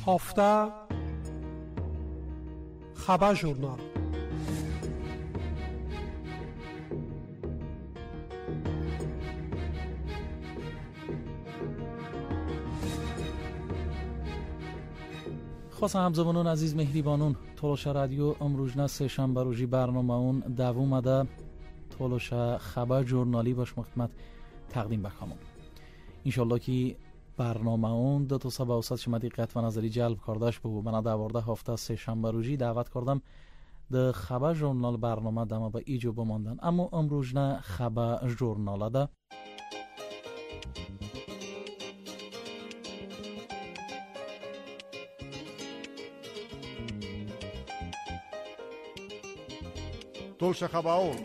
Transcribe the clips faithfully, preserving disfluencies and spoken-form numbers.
هفته خبر ژورنال. خواست همزبانان عزیز مهربانون تولوش رادیو امروز سه شنبه روزی برنامه اون دوم ده تولوش خبر ژورنالی باش خدمت تقدیم بکنم. انشالله که برنامه اون دو تا سبا اوسط شما دقت و نظری جلب کردش بو. من دوارده هفته سه شنبه روزی دعوت کردم ده خبر ژورنال برنامه دما با ایجو بماندن، اما امروز نه خبر ژورنال ده. تولش خباون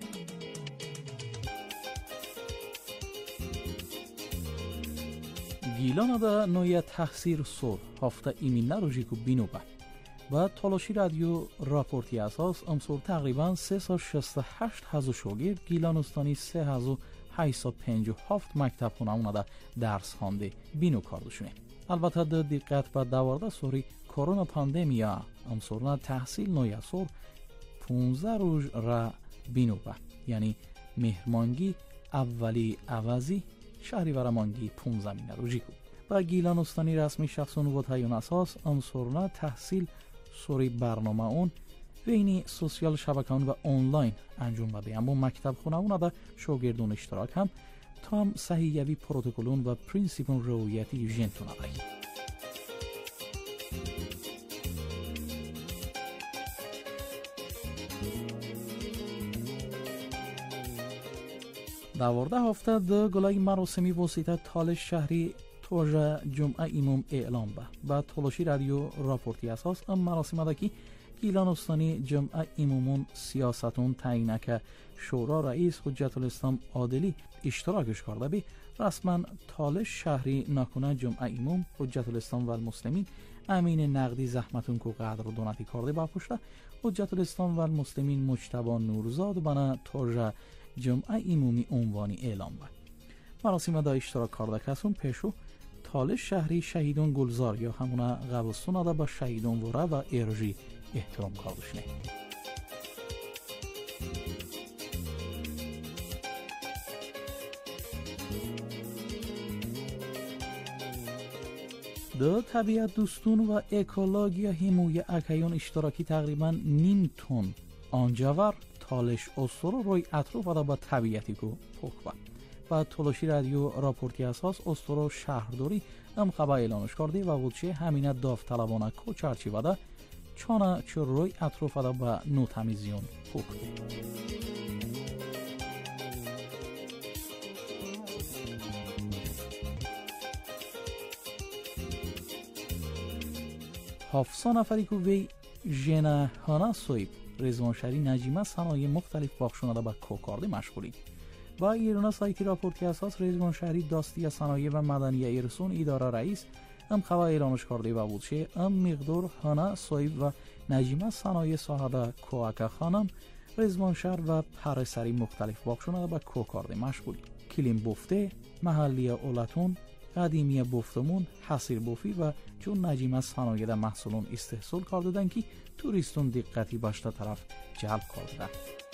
گیلان ده نوی تحصیر سور هفته ایمین نروژی که بینو با و تلاشی رادیو راپورتی اساس امسور تقریبا سه سال شست و هشت هزو شوگیر گیلانستانی سه هزو هیسا پنج و هفت مکتب خونه اونه ده درس خانده بینو کاردشونه. البته ده دقت با دوارده سوری کرونا پاندمیا امسور نه تحصیل نوی سور پونزده روز را بینو با، یعنی مهرمانگی اولی عوضی شهری ورمانگی پونزده مینه روژی کو و گیلان استانی رسمی شخصون و تایون اساس امسورنا تحصیل سوری برنامه اون وینی سوسیال شبکان و آنلاین انجام بده، اما مکتب خونه اون دا شاگردون اشتراک هم تا هم صحیحیوی پروتکلون و پرینسیپون رویتی جنتون آدهی. دوارده هفته ده گلای مراسمی واسطه تالش شهری توجه جمعه ایموم اعلام با و تلاشی رادیو راپورتی اساس ام مراسم ده که گیلان استانی جمعه ایمومون سیاستون تعیینه که شورا رئیس حجت الاسلام عادلی اشتراکش کرده بی رسما تالش شهری نکنه جمعه ایموم حجت الاسلام و المسلمین امین نقدی زحمتون کو قدر و دونتی کرده با پشته حجت الاسلام و المسلمین مجتبی نورزاد بنا توجه جمعه ایمومی عنوانی اعلام با مراسم دا اشتراک کرده کسون پیشو تالش شهری شهیدون گلزار یا همونه قبلستون دا با شهیدون وره و ارژی احترام کردشنه. دو طبیعت دوستون و اکولوژیا حمایت اکیون اشتراکی تقریبا نیم تن آنجاور تالش استرو روی اطراف و با طبیعتی کو پوک و تلاشی رادیو راپورتی اساس استرو شهرداری ام خبر اعلانش کرده و بودشه همینه داوطلبانه کو چرچی وده چانه چه روی اطراف و با نو تمیزیون پوک هفتصد نفری که وی ژنه هانا سویب رزوانشری نجیمه صنایع مختلف باخشونده با کوکارده مشغولی و ایران سایتی راپورتی اساس رزوانشری داستی صنایع و مدنی ایرسون اداره رئیس ام خبر اعلانش کرده و بودشه ام مقدار هانا سویب و نجیمه صنایع صاحب کوکا خانم رزوانشر و پرسری مختلف باخشونده با کوکارده مشغولی کلیم بفته محلی اولتون قدیمی بفتمون حسیر بوفی و چون نجیمه صنایع ده محصولون استحصال کردن که توریستون دقتی باشته طرف جلب کرده.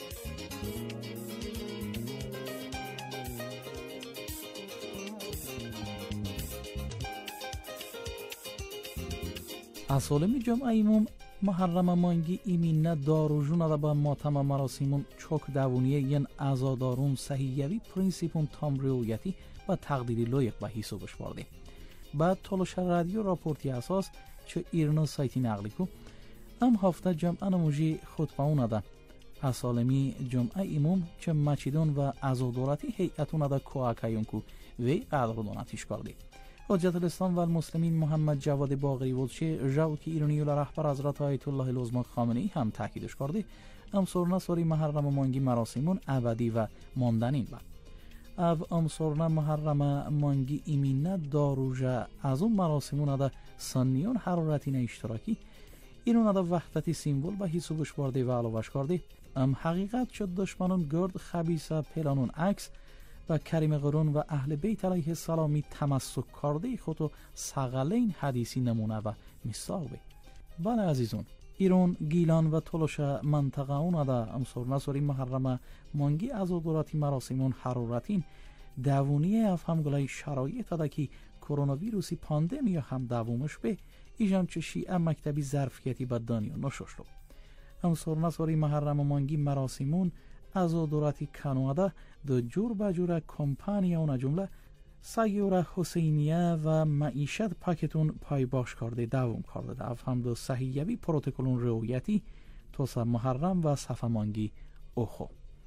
اصالمی جمعه ایموم محرم مانگی ایمینه داروژون ده با ماتم مراسیمون چوک دوونیه ین ازادارون صحیحیوی پرینسیپون تام رویتی و تقدیری لایق به حسابش برده. بعد تلاشر رادیو راپورتی اساس چه ایرنا سایتی نقلی کو ام هفته جمعه نموجی خطبه اونه ده اصالمی جمعه ایموم چه مچیدون و ازادارتی هیئتون ده کوکایون کو وی قدر دونتیش کرده. حجت الاسلام و المسلمین محمد جواد باقری ولچه جو که ایرانی و رهبر حضرت آیت الله العظما خامنه‌ای هم تاکیدش کرده ام سورنا سوری محرم مانگی مراسمون ابدی و ماندنین با او ام سورنا محرم مانگی ایمینه داروژه از اون مراسمون ده سنیون حرارتی نه اشتراکی اینون ده وحدتی سیمبول به حسابش برده و علاوهش کرده ام حقیقت شد دشمنان گرد خبیثه پلانون عکس و کریم قرون و اهل بیت علیه السلامی تمسک کرده خود و سقلین حدیثی نمونه و مثال بی. بله عزیزون، ایران، گیلان و تلوش منطقه اون دا امسور نسوری محرم مانگی از دراتی مراسمون حرورتین دوونی افهم گلای شرایط دا که کرونا ویروسی پاندمیا هم دوومش به ایجام چه شیعه مکتبی ظرفیتی با دانیا نشوش رو. امسور نسوری محرم مانگی مراسمون از دراتی کانادا دو جور بجور کمپانیا اون جمله سیاره حسینیه و معیشت پاکتون پای باش کرده دوام کرده ده افهم دو صحیحوی پروتکلون رویتی توسا محرم و صفمانگی اوخو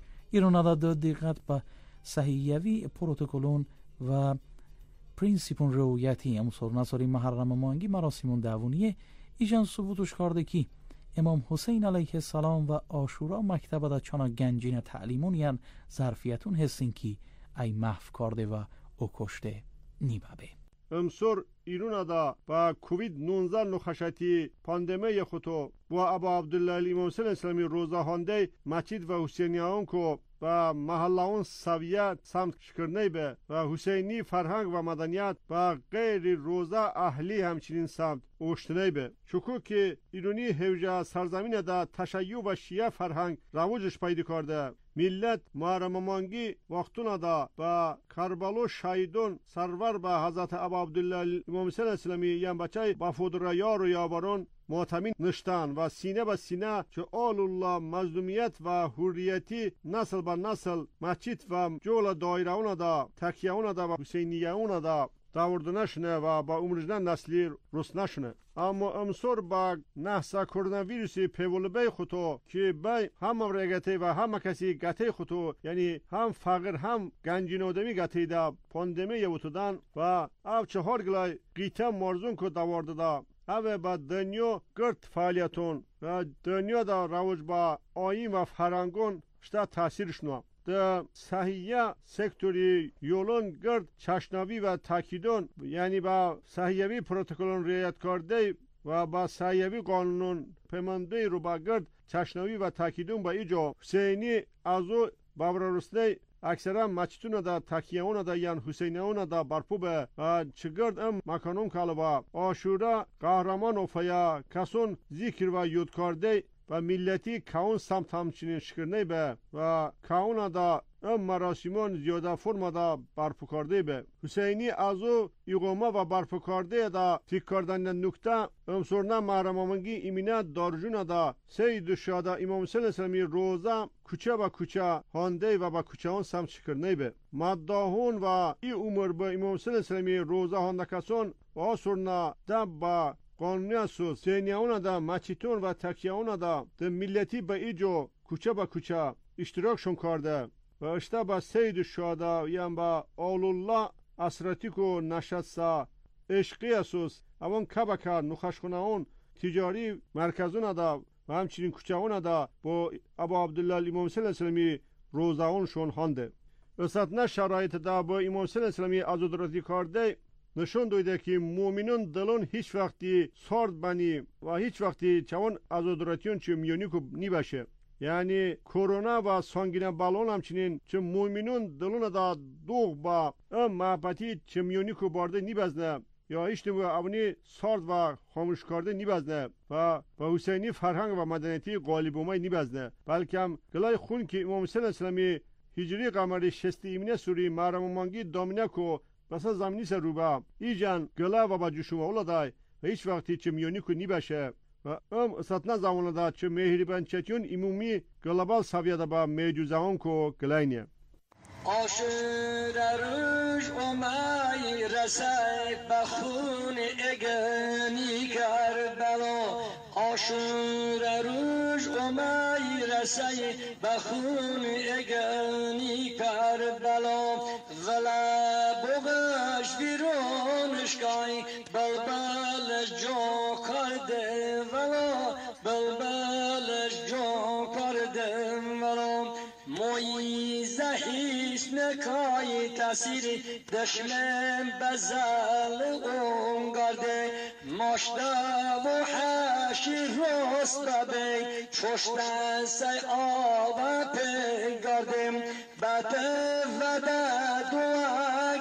ایران دو دقت به صحیحوی پروتکلون و پرینسیپون رویتی امسور نصاری محرم مانگی مراسمون دوونیه ایجان ثبوتش کرده کی امام حسین علیه السلام و آشورا مکتب دا چانا گنجین تعلیمون یعن ظرفیتون هستین کی ای محف کرده و او کشته نیبابه. امسور ایران دا با کووید نوزده نخشتی پاندمی خودو با ابا عبدالله امام حسین اسلامی روزه هانده مسجد و حسینیان کو و محلاون سویت سمت شکرنی به و حسینی فرهنگ و مدنیت و غیر روزه اهلی همچنین سمت اوشتنی به شکو که ایرانی هوجه سرزمین دا تشیع و شیعه فرهنگ روجش پیدا کرده ملت محرم مانگی وقتون دا با کربلا شهیدون سرور به حضرت ابا عبدالله امام حسین اسلامی یم بچه با فودر یار و یابرون معتمین نشتن و سینه به سینه که آل الله مظلومیت و حریتی نسل به نسل مسجد و جول دایره اون دا تکیه اون دا و حسینیه اون دا داورد نشنه و با عمرجنه نسلی رس نشنه اما امسور با نحسا کرونا ویروسی پیولبه خودو که بای هم رگته و هم کسی گته خودو یعنی هم فقر هم گنجین آدمی گته دا پاندمی یوتودن و او چهار گلای قیته مرزون که داورده دا اوه با دنیا گرد فعالیتون و دنیا دا روش با آیین و فرنگون شتا تاثیرش نو ده صحیحه سکتوری یولون گرد چشناوی و تاکیدون یعنی با صحیحوی پروتکلون رعایت کرده و با صحیحوی قانون پیمانده رو با گرد چشناوی و تاکیدون با ایجا حسینی ازو بابرارسته اکثرا مچتون دا تکیهون دا یان حسینیون دا برپو به چگرد ام مکانون کالبا آشورا قهرمان و فیا کسون ذکر و یود کرده و ملتی کاون سمت همچنین شکرنی به و کاون دا ام مراسمون زیاده فرم دا برپو کرده به حسینی ازو ایقومه و برپو کرده دا تیک کردن نکته ام سرنا محرمانگی ایمینه دارجون دا سید شاده امام حسین اسلامی روزه کوچه و کوچه هانده و با کوچه هان سمت شکرنی به مداهون و ای عمر به امام حسین اسلامی روزه هانده کسون و سرنا دب با قانونی اساس سینیاونا دا مچیتون و تکیهونا دا ده ملتی به ایجو کوچه با کوچه اشتراکشون کرده و اشتا با سید شاده یعنی با آل الله اسراتیکو نشسته عشقی اساس اوان کبکه نخشخونه اون تجاری مرکزون دا و همچنین کوچه هون دا با ابا عبدالله امام حسین اسلامی روزه هونشون هانده اصلا شرایط دا با امام حسین اسلامی ازادراتی کرده نشون دویده که مومنون دلون هیچ وقتی سارد بنی و هیچ وقتی چون ازادراتیون چه میونی که نی باشه یعنی کرونا و سانگین بالون همچنین چه مومنون دلون دا دوغ با ام محبتی چه میونی که بارده نی بزنه یا هیچ نمو اونی سارد و خاموش کرده نی بزنه و با حسینی فرهنگ و مدنیتی غالب اومای نی بزنه بلکه هم گلای خون که امام حسین اسلامی هجری قمری شست ایمنه سوری محرم مانگی دامنه کو بس زمینی سر روبا ایجان گلا و با جوشوما اولا دای و هیچ وقتی چه میونی که نی باشه و ام اساتنا زمانه دا چه مهربان چتیون ایمومی گلوبال سویاده با میجو زمان کو گلاینیه آشور روش اومای رسای بخون اگنی کربلا آشور روش اومای رسای بخون اگنی کربلا ولا بغش ویرونشکای بلبلش جا کرده ولا بلبلش جا کرده ولا موی زهیش نکای تاثیر دشمن بزل اونگرده ماشتا و حشی رستا بی چوشتن سی آوا پیگرده بده وده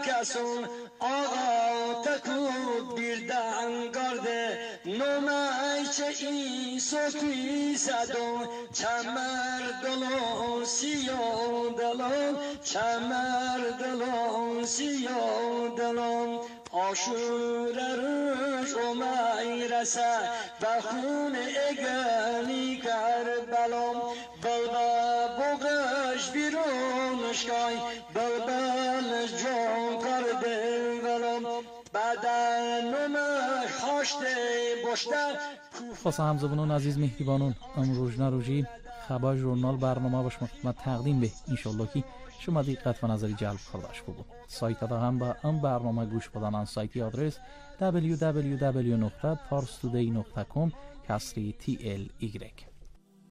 کسون آقا تکو بیردن گرده نومای چه ای سوکی صدون چمر دلون سیون دلون چمر دلون سیون دلون آشور روش اومای رسه و خون اگلی کربلام بلبا بغش بیرونش کای بلبل جان کرده ولام بدن نمک هاشته باشته خاص همزبانان عزیز مهربانان امروز نروجی خبر ژورنال برنامه باش ما تقدیم به انشالله که شما دقت و نظری جلب کردش بود. سایت دا هم با ام برنامه گوش بدن سایتی آدرس دبلیو دبلیو دبلیو نقطه پارس تودی نقطه کام کسری تی ال ایگرگ